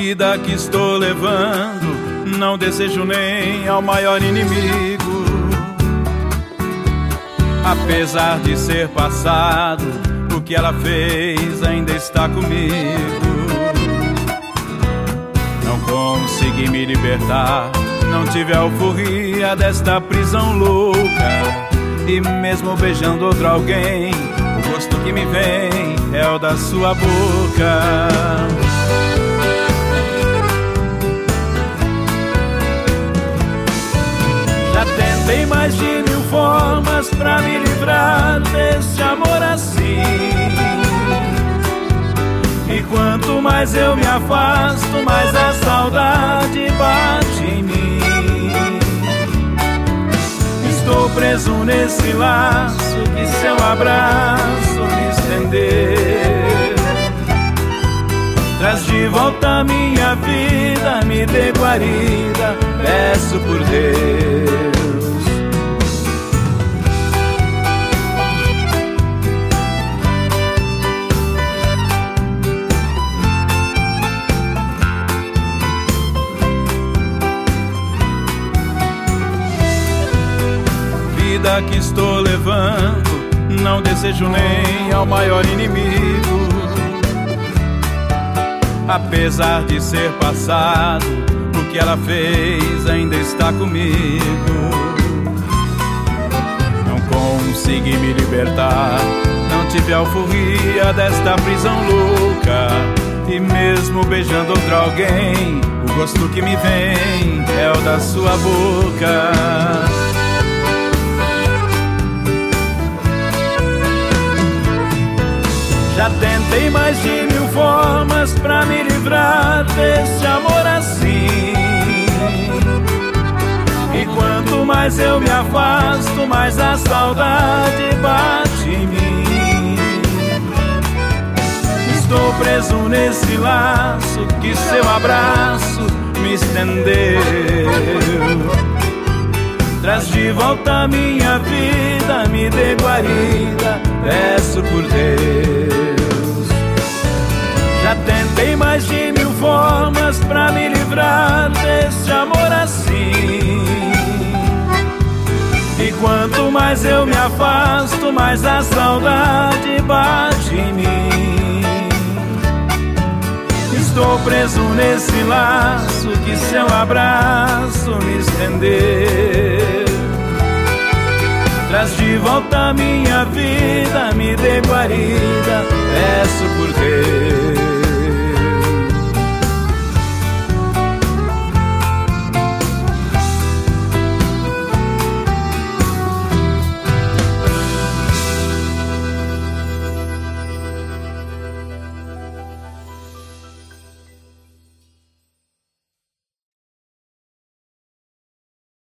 vida que estou levando, não desejo nem ao maior inimigo. Apesar de ser passado, o que ela fez ainda está comigo. Não consegui me libertar, não tive a euforia desta prisão louca. E mesmo beijando outro alguém, o gosto que me vem é o da sua boca. Já tentei mais de 1000 formas pra me livrar desse amor assim. E quanto mais eu me afasto, mais a saudade bate em mim. Estou preso nesse laço que seu abraço me estender. Traz de volta minha vida, me dê guarida, peço por Deus. Vida que estou levando, não desejo nem ao maior inimigo. Apesar de ser passado, o que ela fez ainda está comigo. Não consegui me libertar, não tive a euforia desta prisão louca. E mesmo beijando outro alguém, o gosto que me vem é o da sua boca. Já tentei mais de 1000 formas pra me livrar desse amor assim. E quanto mais eu me afasto, mais a saudade bate em mim. Estou preso nesse laço que seu abraço me estendeu. Traz de volta minha vida, me dê guarida, peço por Deus. Já tentei mais de 1000 formas pra me livrar desse amor assim. E quanto mais eu me afasto, mais a saudade bate em mim. Estou preso nesse laço que seu abraço me estender. Traz de volta minha vida, me dê guarida, peço por Deus.